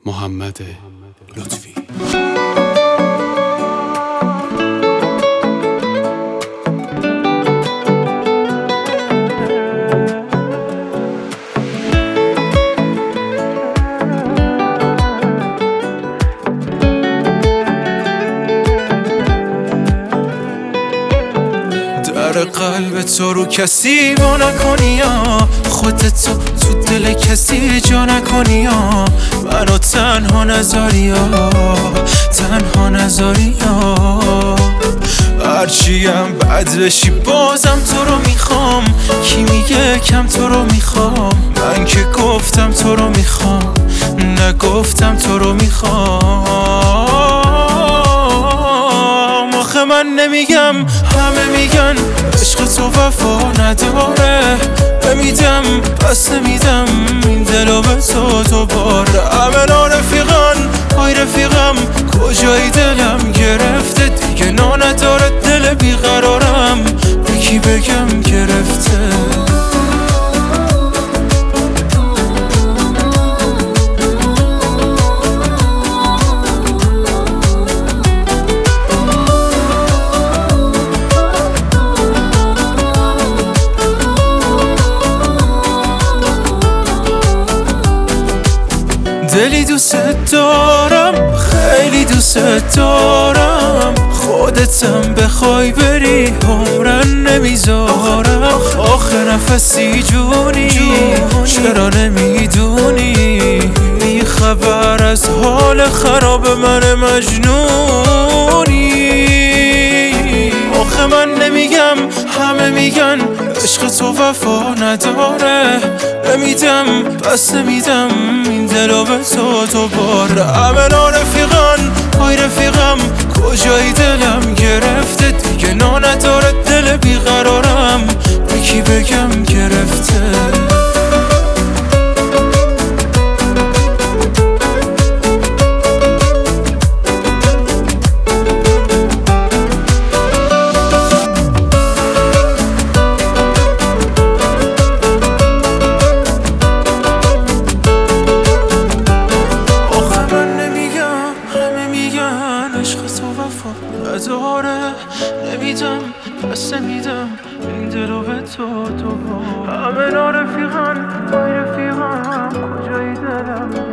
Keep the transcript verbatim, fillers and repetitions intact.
محمد لطفی. در قلب تو رو کسی با نکنی ها، خودت تو تو دل کسی جا نکنی ها، منو تنها نذاری ها، تنها نذاری ها. هرچیم بد بشی بازم تو رو میخوام، کی میگه کم تو رو میخوام، من که گفتم تو رو میخوام، نگفتم تو رو میخوام. آخه من نمیگم، همه میگن عشق تو وفا نداره، نمیدم پس نمیدم این دلو به تو دوباره. همه رفیقان های رفیقم کجای دلم گرفته، دیگه نا نداره دل بیقرارم، به کی بگم گرفته. دلی دوست دارم، خیلی دوست دارم، خودتم بخوای بری عمرن نمیذارم. آخه نفسی جونی چرا نمیدونی، بی خبر از حال خراب من مجنونی. آخه من نمیگم، همه میگن عشق تو وفا نداره، نمیدم پس نمیدم این دلو به تو دوباره. همه رفیقان های رفیقم کجای دلم گرفته، دیگه نا نداره دل بیقرارم، به کی بگم گرفته. عشق تو وفا نداره، نمیدم پس نمیدم این دلو به تو دوباره. همه رفیقان های رفیقم کجای دلم